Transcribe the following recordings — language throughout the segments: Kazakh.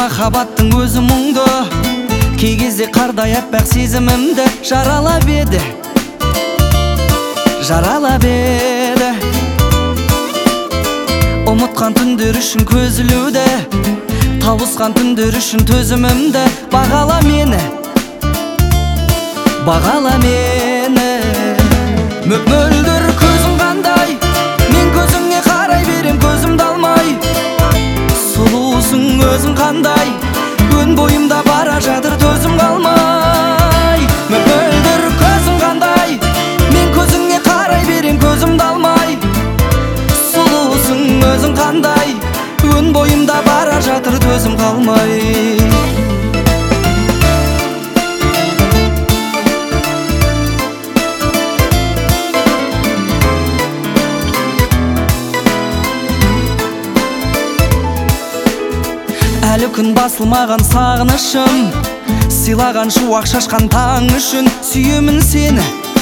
махаббаттың өзі мұңды, кей кезде қардай аппақ сезімімді жаралап еді, жаралап еді. Ұмытқан түндер үшін көз ілуді, тауысқан түндер үшін төзімімді бағала мені, бағала мені. Мөп-мөлдір көзің қандай, мен көзіңе қарай берем көзімді алмай. Сұлусың өзің қандай, өн бойымда бара жатыр төзім қалмай. Мөп-мөлдір көзің қандай, мен көзіңе қарай берем көзімді алмай. Сұлусың өзің қандай, өн бойымда бара жатыр төзім қалмай. Әлі күн басылмаған сағынышым, сыйлаған шуақ шашқан таң үшін сүйемін сені,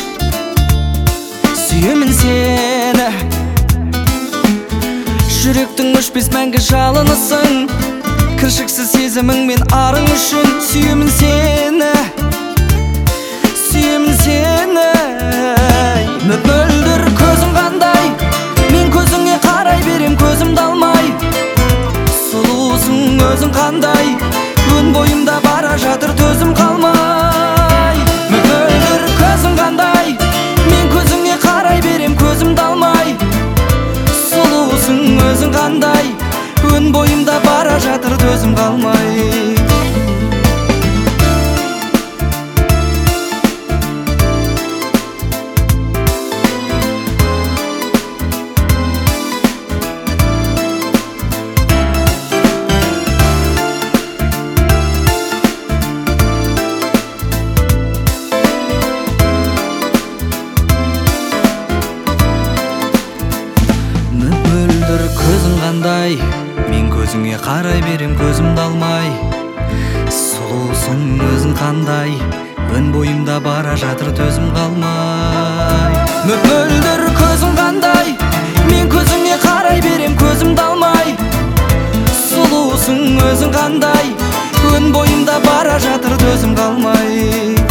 сүйемін сені. Жүректің өшпес мәңгі жалынысың, кіршіксіз сезімің мен арың үшін сүйемін сені, сүйемін сені. Мөп-мөлдір көзің қандай, мен көзіңе қарай берем көзімді алмай. Сұлусың өзің қандай, өн бойымда бара жатыр төзім қалмай. Мөп-мөлдір көзің қандай, мен көзіңе қарай берем көзімді алмай. Сұлусың өзің қандай, өн бойымда бара жатыр төзім қалмай. Көзің қандай, мен көзіңе қарай берем көзімді алмай. Сұлусың өзің қандай, өн бойымда бара жатыр төзім қалмай. Мөп-мөлдір көзің қандай, мен көзіңе қарай берем көзімді алмай. Сұлусың өзің қандай, өн бойымда бара жатыр төзім қалмай.